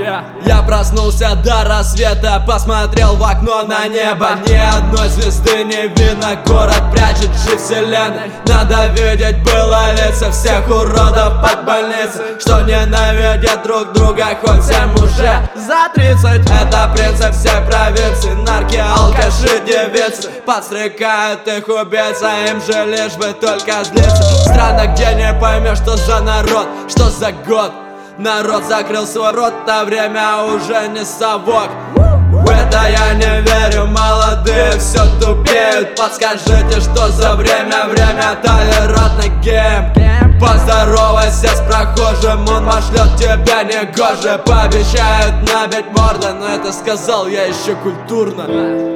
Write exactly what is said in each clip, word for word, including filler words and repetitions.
себя. Я проснулся до рассвета, посмотрел в окно на небо. Ни одной звезды не видно, город прячет же вселенной. Надо видеть было лица всех уродов под больницей, что ненавидят друг друга, хоть всем уже за тридцать. Это принцип всей провинции, нарки, алкаши, девицы. Подстрекают их убийца, им же лишь бы только злиться. Страна, где не поймешь, что за народ, что за год. Народ закрыл свой рот, а время уже не совок. В это я не верю, молодые все тупеют. Подскажите, что за время, время толерантный гейм. Поздоровайся с прохожим, он пошлет тебя негоже. Пообещают набить морды, но это сказал я еще культурно.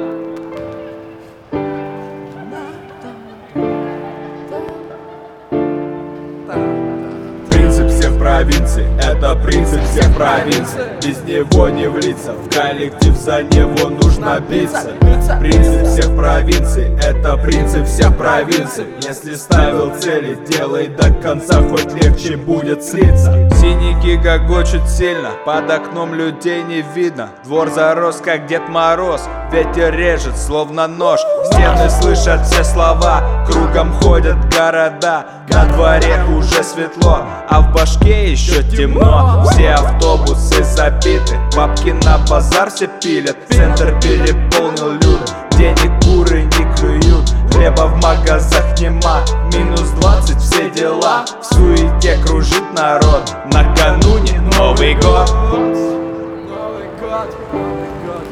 Провинции, это принцип всех провинций. Без него не влиться, в коллектив за него нужно биться. Принцип всех провинций, это принцип всех провинций. Если ставил цели, делай до конца, хоть легче будет слиться. Синяки гогочут сильно, под окном людей не видно. Двор зарос, как Дед Мороз, ветер режет, словно нож. Стены слышат все слова, кругом ходят города. На дворе уже светло, а в башке еще темно. Все автобусы забиты, бабки на базар все пилят. Центр переполнил люд, денег куры не клюют. Хлеба в магазах нема, минус двадцать все дела. В суете кружит народ, накануне Новый год. Новый год, Новый год.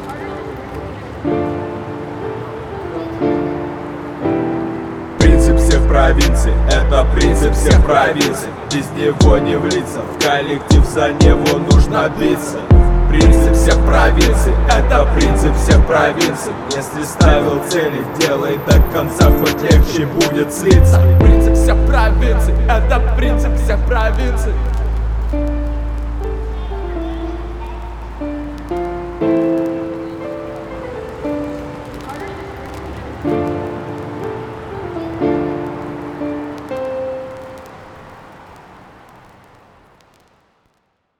Принцип всех провинций, это принцип всех провинций. Без него не влиться, в коллектив за него нужно биться. Принцип всех провинций, это принцип всех провинций. Если ставил цели, делай до конца, хоть легче будет слиться. Принцип всех провинций, это принцип всех провинций.